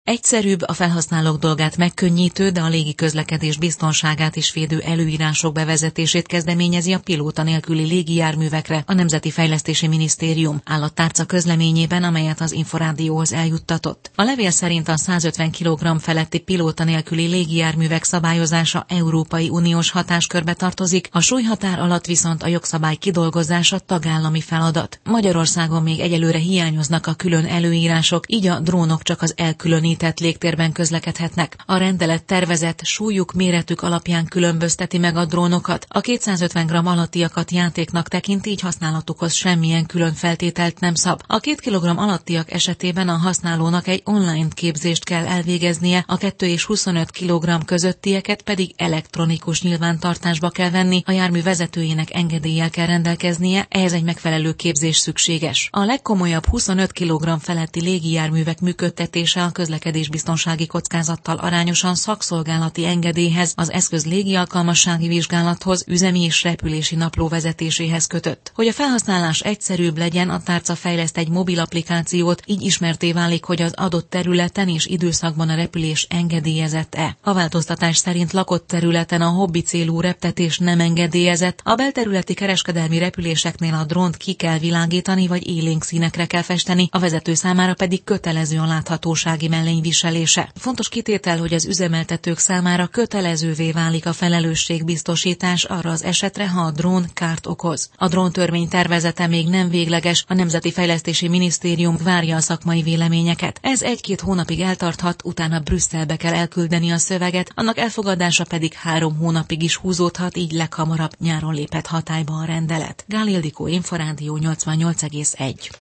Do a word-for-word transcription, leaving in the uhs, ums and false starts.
Egyszerűbb, a felhasználók dolgát megkönnyítő, de a légiközlekedés biztonságát is védő előírások bevezetését kezdeményezi a pilóta nélküli légijárművekre a Nemzeti Fejlesztési Minisztérium, áll a tárca közleményében, amelyet az Inforádióhoz eljuttatott. A levél szerint a százötven kilogramm feletti pilóta nélküli légijárművek szabályozása Európai Uniós hatáskörbe tartozik, a súlyhatár alatt viszont a jogszabály kidolgozása tagállami feladat. Magyarországon még egyelőre hiányoznak a külön előírások, így a drónok csak az elkülönített légtérben közlekedhetnek. A rendelet tervezett súlyuk, méretük alapján különbözteti meg a drónokat. A kétszázötven gramm alattiakat játéknak tekint, így használatukhoz semmilyen külön feltételt nem szab. A két kilogramm alattiak esetében a használónak egy online képzést kell elvégeznie, a két és huszonöt kilogramm közöttieket pedig elektronikus nyilvántartásba kell venni, a jármű vezetőjének engedéllyel kell rendelkeznie, ehhez egy megfelelő képzés szükséges. A legkomolyabb huszonöt kilogramm feletti légijárművek működtetése a közlekedésbiztonsági kockázattal arányosan szakszolgálati engedélyhez, az eszköz légialkalmassági vizsgálathoz, üzemi és repülési napló vezetéséhez kötött. Hogy a felhasználás egyszerűbb legyen, a tárca fejleszt egy mobil applikációt, így ismertté válik, hogy az adott területen és időszakban a repülés engedélyezett-e. A változtatás szerint lakott területen a hobbi célú reptetés nem engedélyezett, a belterületi kereskedelmi repüléseknél a drónt ki kell világítani vagy élénk színekre kell festeni, a vezető számára pedig kötelező a láthatósági mellényviselése. Fontos kitétel, hogy az üzemeltetők számára kötelezővé válik a felelősségbiztosítás arra az esetre, ha a drón kárt okoz. A dróntörvény tervezete még nem végleges, a Nemzeti Fejlesztési Minisztérium várja a szakmai véleményeket. Ez egy-két hónapig eltarthat, utána Brüsszelbe kell elküldeni a szöveget, annak elfogadása pedig három hónapig is húzódhat, így leghamarabb nyáron lépett hatályba a rendelet. Gál Ildikó, Inforádió nyolcvannyolc egész egy.